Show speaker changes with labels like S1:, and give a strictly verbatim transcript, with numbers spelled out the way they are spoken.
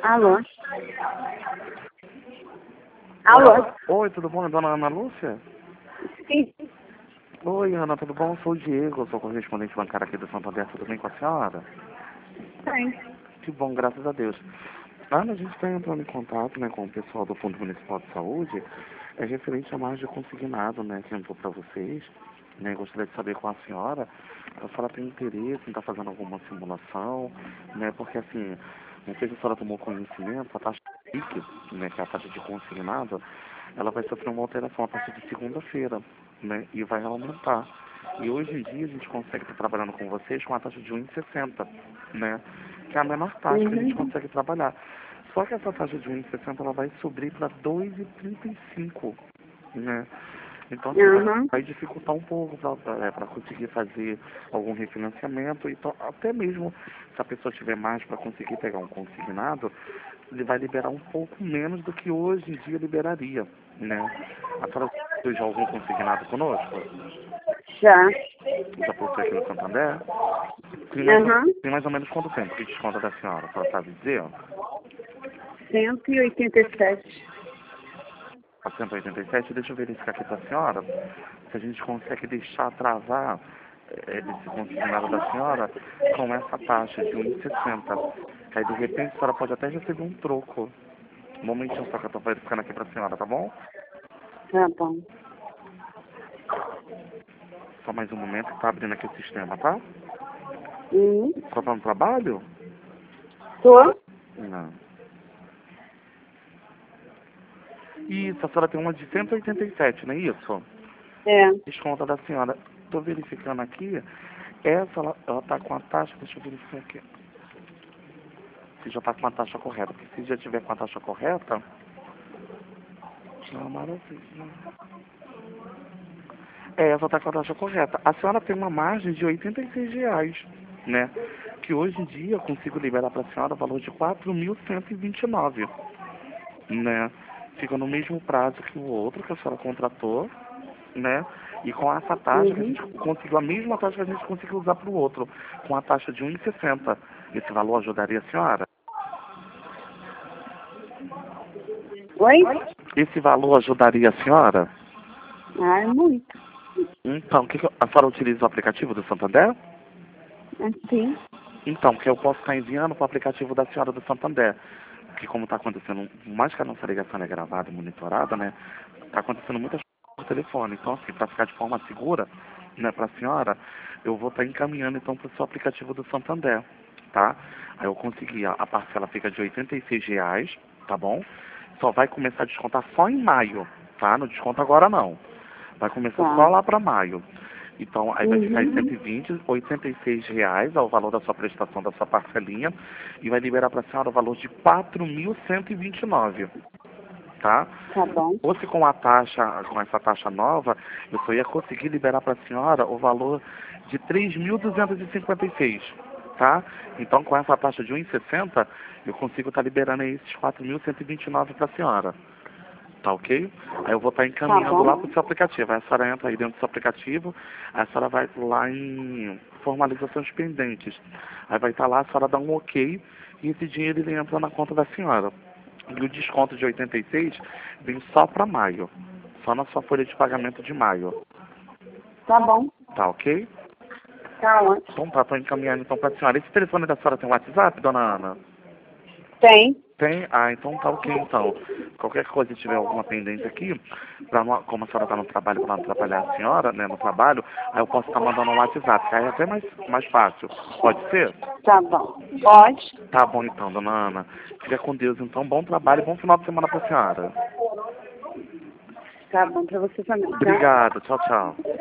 S1: Alô? Alô?
S2: Oi, tudo bom? É dona Ana Lúcia?
S1: Sim.
S2: Oi, Ana, tudo bom? Eu sou o Diego, eu sou correspondente bancário aqui do Santander, tudo bem com a senhora?
S1: Sim.
S2: Que bom, graças a Deus. Ana, a gente está entrando em contato, né, com o pessoal do Fundo Municipal de Saúde, é referente a margem consignado, né, que entrou para vocês, né, gostaria de saber com a senhora, a senhora tem interesse em estar fazendo alguma simulação, né, porque assim, não sei se a senhora tomou conhecimento, a taxa P I C, né, que é a taxa de consignado, ela vai sofrer uma alteração a partir de segunda-feira, né, e vai aumentar. E hoje em dia a gente consegue estar trabalhando com vocês com a taxa de um vírgula sessenta, né, que é a menor taxa que a gente
S1: Uhum.
S2: consegue trabalhar. Só que essa taxa de um vírgula sessenta ela vai subir para dois vírgula trinta e cinco, né? Então, assim, vai,
S1: Uhum.
S2: vai dificultar um pouco para é, para conseguir fazer algum refinanciamento. Então, até mesmo se a pessoa tiver mais para conseguir pegar um consignado, ele vai liberar um pouco menos do que hoje em dia liberaria, né? A senhora já algum consignado conosco?
S1: Já.
S2: Já possui aqui no Santander? Tem mais, ou-
S1: Uhum.
S2: tem mais ou menos quanto tempo que desconta da senhora? A senhora sabe dizer?
S1: cento e oitenta e sete.
S2: A cento e oitenta e sete, deixa eu verificar aqui para a senhora se a gente consegue deixar travar é, esse consignado da senhora com essa taxa de um vírgula sessenta. Que aí de repente a senhora pode até receber um troco. Um momentinho só que eu estou verificando aqui para a senhora, tá bom?
S1: Tá bom.
S2: Só mais um momento que tá abrindo aqui o sistema, tá?
S1: Uhum.
S2: Só tá no trabalho?
S1: Tô?
S2: Não. Isso, a senhora tem uma de cento e oitenta e sete, não é isso?
S1: É.
S2: Desconta da senhora. Tô verificando aqui. Essa, ela, ela tá com a taxa, deixa eu verificar aqui. Se já tá com a taxa correta. Porque se já tiver com a taxa correta, já é uma maravilha. É, essa tá com a taxa correta. A senhora tem uma margem de oitenta e seis reais, né? Que hoje em dia eu consigo liberar para a senhora o valor de quatro mil cento e vinte e nove, né? Fica no mesmo prazo que o outro que a senhora contratou, né? E com essa taxa que a
S1: Uhum.
S2: gente conseguiu, a mesma taxa que a gente conseguiu usar para o outro, com a taxa de um vírgula sessenta. Esse valor ajudaria a senhora?
S1: Oi?
S2: Esse valor ajudaria a senhora?
S1: Ah, é muito.
S2: Então, que que eu- a senhora utiliza o aplicativo do Santander?
S1: Assim.
S2: Então, que eu posso estar enviando para o aplicativo da senhora do Santander. Porque como está acontecendo, por mais que a nossa ligação é gravada e monitorada, né? Está acontecendo muitas coisas por telefone. Então, assim, para ficar de forma segura, né, para a senhora, eu vou estar encaminhando então para o seu aplicativo do Santander, tá? Aí eu consegui, a, a parcela fica de oitenta e seis reais, tá bom? Só vai começar a descontar só em maio, tá? Não desconta agora não. Vai começar só
S1: Tá.
S2: lá para maio. Então, aí vai ficar em
S1: Uhum.
S2: cento e vinte, oitenta e seis reais, é o valor da sua prestação, da sua parcelinha, e vai liberar para a senhora o valor de quatro mil cento e vinte e nove, tá?
S1: Tá bom.
S2: Ou se com a taxa, com essa taxa nova, eu só ia conseguir liberar para a senhora o valor de três mil duzentos e cinquenta e seis, tá? Então, com essa taxa de um vírgula sessenta, eu consigo estar liberando aí esses quatro mil cento e vinte e nove para a senhora. Tá ok? Aí eu vou estar
S1: Tá
S2: encaminhando lá
S1: bom.
S2: para o seu aplicativo. Aí a senhora entra aí dentro do seu aplicativo, aí a senhora vai lá em formalizações pendentes. Aí vai estar lá, a senhora dá um ok e esse dinheiro ele entra na conta da senhora. E o desconto de oitenta e seis vem só para maio. Só na sua folha de pagamento de maio.
S1: Tá bom.
S2: Tá ok?
S1: Tá ótimo.
S2: Então tá, tô encaminhando então para a senhora. Esse telefone da senhora tem WhatsApp, dona Ana?
S1: Tem.
S2: Tem? Ah, então tá ok, então. Qualquer coisa, se tiver alguma pendência aqui, pra não, como a senhora está no trabalho, para não atrapalhar a senhora, né, no trabalho, aí eu posso estar mandando um WhatsApp, que aí é até mais, mais fácil. Pode ser?
S1: Tá bom. Pode.
S2: Tá bom então, dona Ana. Fica com Deus, então. Bom trabalho e bom final de semana pra senhora.
S1: Tá bom pra você também, tá?
S2: Obrigado. Tchau, tchau.